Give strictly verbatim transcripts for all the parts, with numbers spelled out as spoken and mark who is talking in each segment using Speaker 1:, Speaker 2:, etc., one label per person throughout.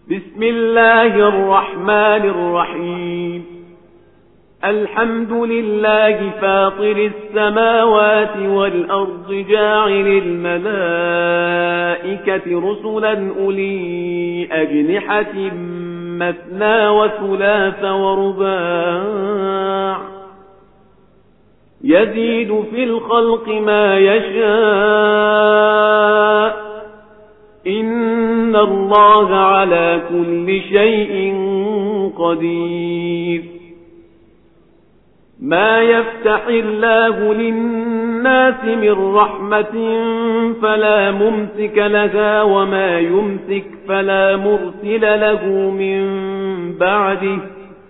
Speaker 1: بسم الله الرحمن الرحيم. الحمد لله فاطر السماوات والأرض جاعل الملائكة رسلا أولي أجنحة مثنى وثلاث ورباع يزيد في الخلق ما يشاء إن الله على كل شيء قدير. ما يفتح الله للناس من رحمة فلا ممسك لها وما يمسك فلا مرسل له من بعده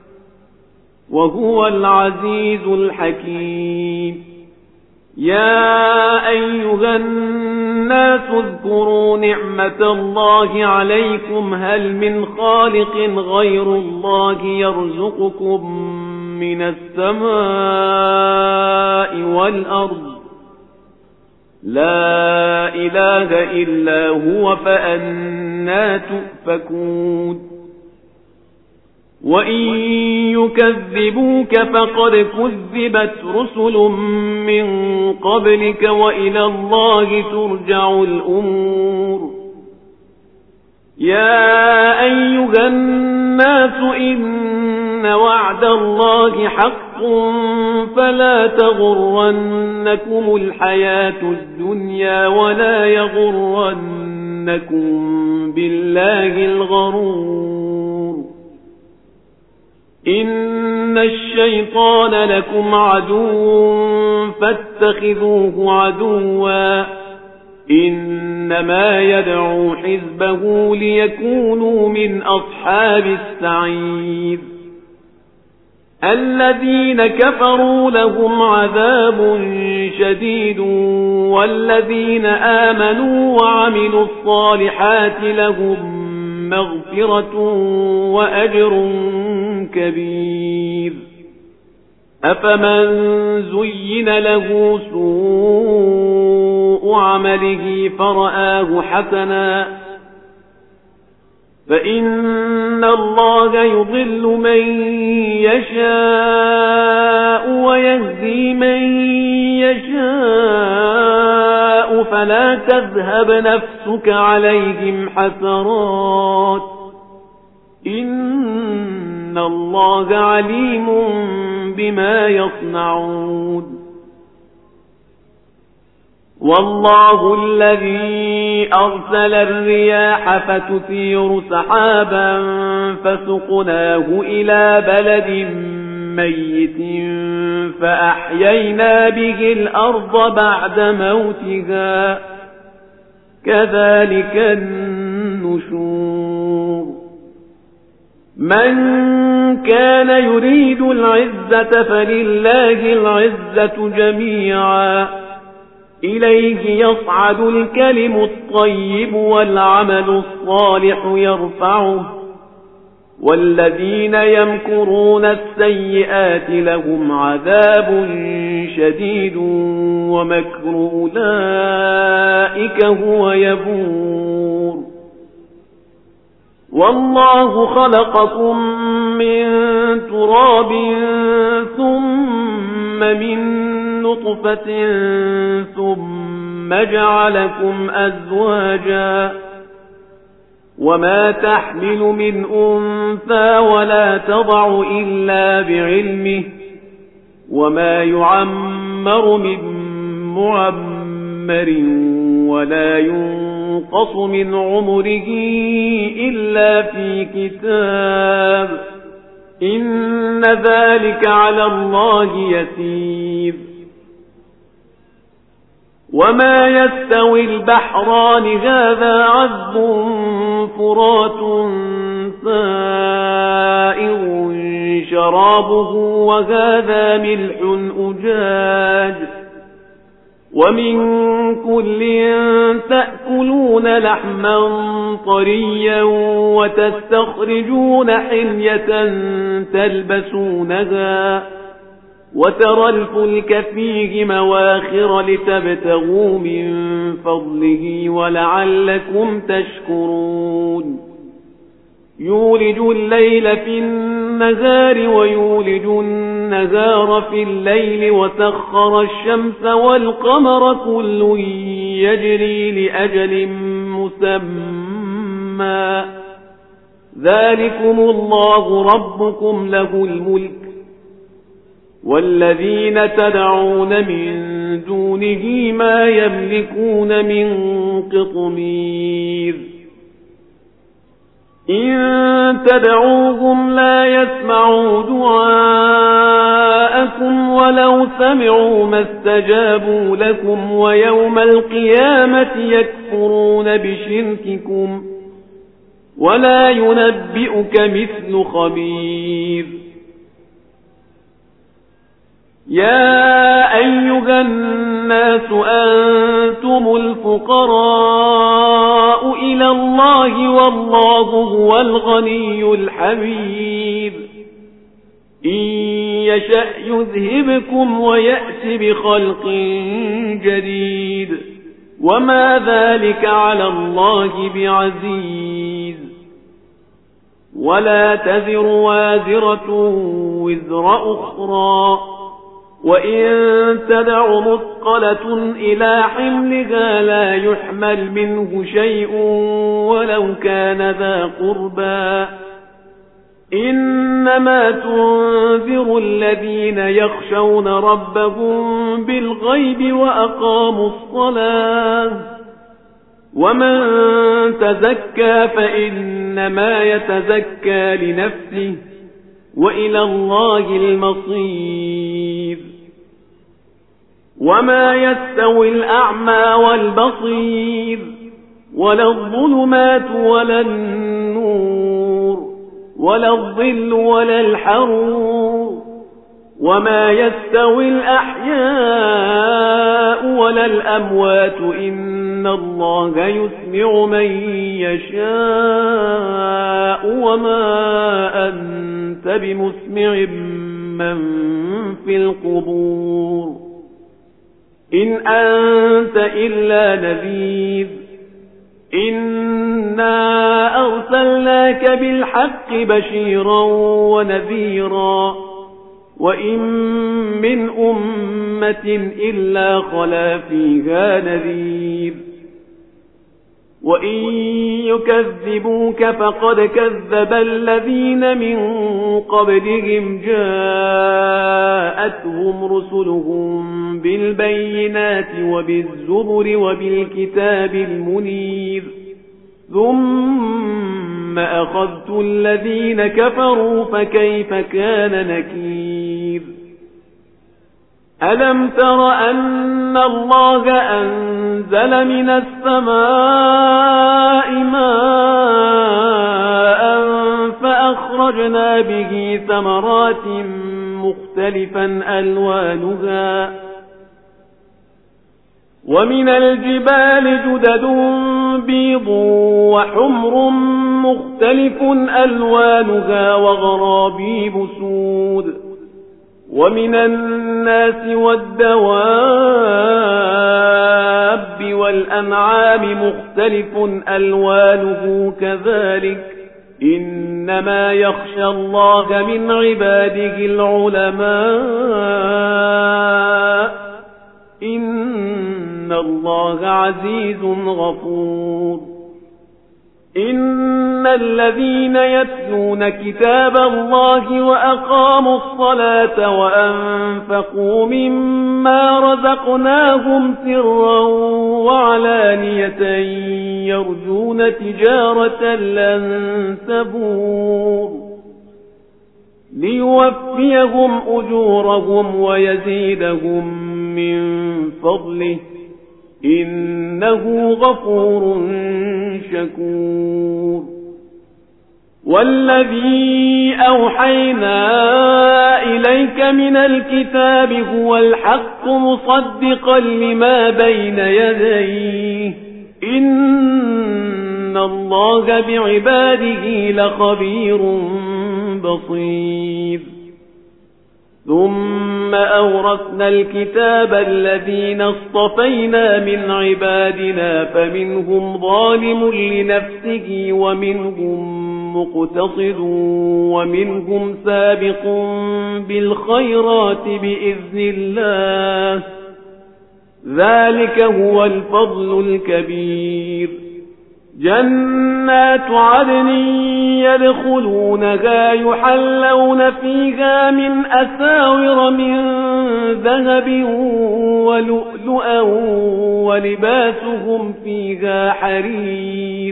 Speaker 1: وهو العزيز الحكيم. يا أيها الناس اذكروا نعمة الله عليكم هل من خالق غير الله يرزقكم من السماء والأرض لا إله إلا هو فأنى تؤفكون. وإن يكذبوك فقد كذبت رسل من قبلك وإلى الله ترجع الأمور. يا أيها الناس إن وعد الله حق فلا تغرنكم الحياة الدنيا ولا يغرنكم بالله الغرور. إن الشيطان لكم عدو فاتخذوه عدوا إنما يدعو حزبه ليكونوا من أصحاب السعير. الذين كفروا لهم عذاب شديد والذين آمنوا وعملوا الصالحات لهم مغفرة وأجر كبير. أفمن زين له سوء عمله فرآه حسنا فإن الله يضل من يشاء ويهدي من يشاء فلا تذهب نفسك عليهم حسرات إن الله عليم بما يصنعون. والله الذي أرسل الرياح فتثير سحابا فسقناه إلى بلد ميت فأحيينا به الأرض بعد موتها كذلك النشور. من كان يريد العزة فلله العزة جميعا إليه يصعد الكلم الطيب والعمل الصالح يرفعه والذين يمكرون السيئات لهم عذاب شديد ومكر أولئك هو يبور. والله خلقكم من تراب ثم من نطفة ثم جعلكم أزواجا وما تحمل من أنثى ولا تضع إلا بعلمه وما يعمر من معمر ولا ينقص من عمره إلا في كتاب إن ذلك على الله يسير. وما يستوي البحران هذا عذب فرات سائغ شرابه وهذا ملح أجاج ومن كل تأكلون لحما طريا وتستخرجون حلية تلبسونها وترى الفلك فيه مواخر لتبتغوا من فضله ولعلكم تشكرون. يولج الليل في النهار ويولج النهار في الليل وسخر الشمس والقمر كل يجري لأجل مسمى ذلكم الله ربكم له الملك والذين تدعون من دونه ما يملكون من قطمير إن تدعوهم لا يسمعوا دعاءكم ولو سمعوا ما استجابوا لكم ويوم القيامة يكفرون بشرككم ولا ينبئك مثل خبير يا أيها الناس أنتم الفقراء إلى الله والله هو الغني الحميد إن يشأ يذهبكم ويأت بخلق جديد وما ذلك على الله بعزيز ولا تزر وازرة وزر أخرى وإن تدع مثقلة إلى حملها لا يحمل منه شيء ولو كان ذا قربى إنما تنذر الذين يخشون ربهم بالغيب وأقاموا الصلاة ومن تزكى فإنما يتزكى لنفسه وإلى الله المصير وما يستوي الأعمى والبصير ولا الظلمات ولا النور ولا الظل ولا الحرور وما يستوي الأحياء ولا الأموات إن الله يسمع من يشاء وما أنت بمسمع من في القبور إن أنت إلا نذير إنا أرسلناك بالحق بشيرا ونذيرا وإن من أمة إلا خلا فيها نذير وإن يكذبوك فقد كذب الذين من قبلهم جاءتهم رسلهم بالبينات وبالزبر وبالكتاب المنير ثم أخذت الذين كفروا فكيف كان نكير ألم تر أن الله أنزل من السماء ماء فأخرجنا به ثمرات مختلفا ألوانها ومن الجبال جدد بيض وحمر مختلف ألوانها وغرابيب سود ومن الناس والدواب والأنعام مختلف ألوانه كذلك إنما يخشى الله من عباده العلماء إن الله عزيز غفور إن الذين يتلون كتاب الله وأقاموا الصلاة وأنفقوا مما رزقناهم سرا وعلانية يرجون تجارة لن تبور ليوفيهم أجورهم ويزيدهم من فضله إنه غفور شكور والذي أوحينا إليك من الكتاب هو الحق مصدقا لما بين يديه إن الله بعباده لخبير بصير ثم أورثنا الكتاب الذين اصطفينا من عبادنا فمنهم ظالم لنفسه ومنهم مقتصد ومنهم سابق بالخيرات بإذن الله، ذلك هو الفضل الكبير. جنات عدن يدخلونها يحلون فيها من أساور من ذهب ولؤلؤا ولباسهم فيها حرير.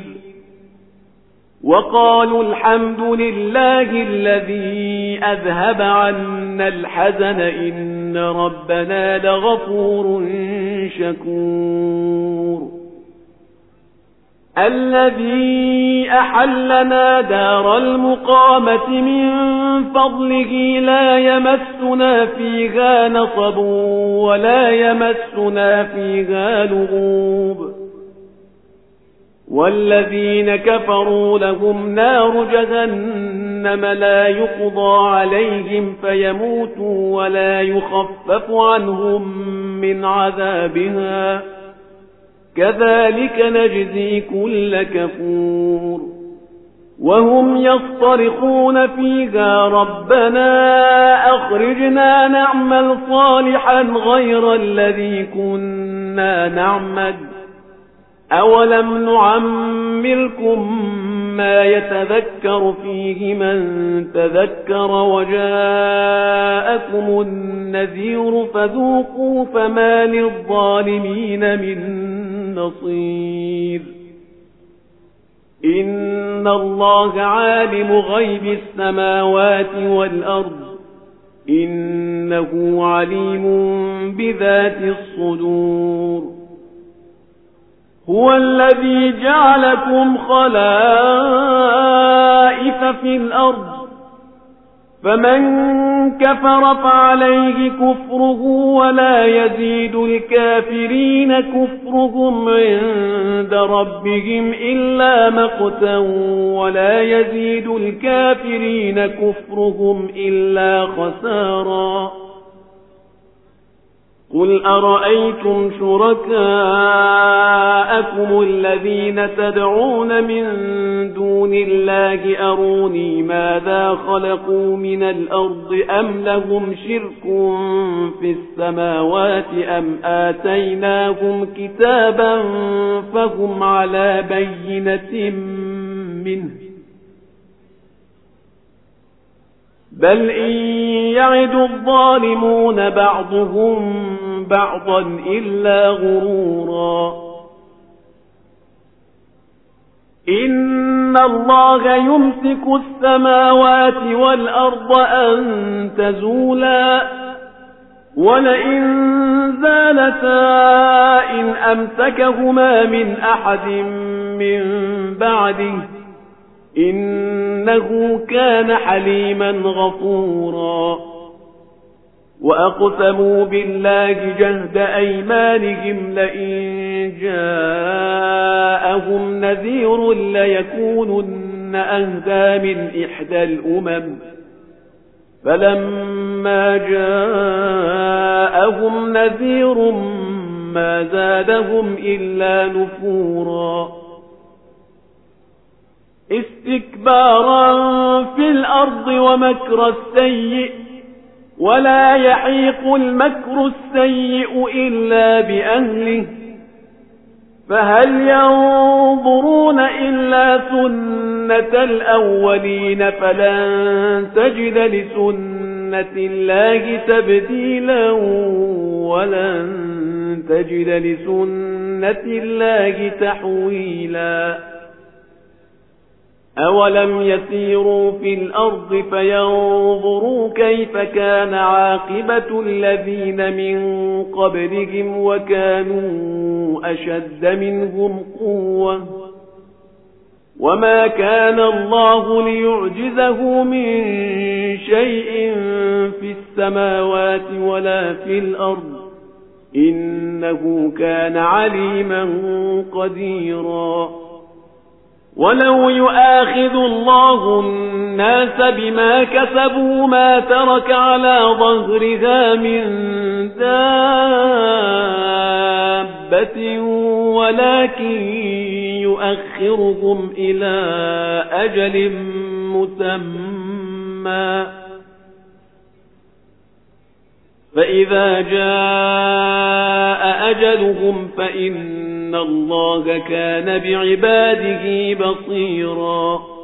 Speaker 1: وقالوا الحمد لله الذي أذهب عنا الحزن إن ربنا لغفور شكور. الذي أحلنا دار المقامة من فضله لا يمسنا فيها نصب ولا يمسنا فيها لغوب. والذين كفروا لهم نار جهنم لا يقضى عليهم فيموتوا ولا يخفف عنهم من عذابها، كذلك نجزي كل كفور. وهم يصطرخون فيها ربنا أخرجنا نعمل صالحا غير الذي كنا نعمل، أولم نعمركم ما يتذكر فيه من تذكر وجاءكم النذير فذوقوا فما للظالمين من نصير. إن الله عالم غيب السماوات والأرض إنه عليم بذات الصدور. هو الذي جعلكم خلائف في الأرض فمن كفر فعليه كفره ولا يزيد الكافرين كفرهم عند ربهم إلا مقتا ولا يزيد الكافرين كفرهم إلا خسارا. قل أرأيتم شركاءكم الذين تدعون من دون الله أروني ماذا خلقوا من الأرض أم لهم شرك في السماوات أم آتيناهم كتابا فهم على بينة منه، بل إن يعد الظالمون بعضهم بعضا إلا غرورا. إن الله يمسك السماوات والأرض أن تزولا ولئن زالتا إن أمسكهما من أحد من بعده إنه كان حليما غفورا. وأقسموا بالله جهد أيمانهم لئن جاءهم نذير ليكونن أهدى من إحدى الأمم، فلما جاءهم نذير ما زادهم إلا نفورا. استكبارا في الأرض ومكر السيء ولا يحيق المكر السيء إلا بأهله، فهل ينظرون إلا سنة الأولين فلن تجد لسنة الله تبديلا ولن تجد لسنة الله تحويلا. أولم يسيروا في الأرض فينظروا كيف كان عاقبة الذين من قبلهم وكانوا أشد منهم قوة وما كان الله ليعجزه من شيء في السماوات ولا في الأرض إنه كان عليما قديرا. ولو يؤاخذ الله الناس بما كسبوا ما ترك على ظهرها من دابة دابة ولكن يؤخركم إلى أجل مسمى فإذا جاء أجلهم فإن الله كان بعباده بصيرا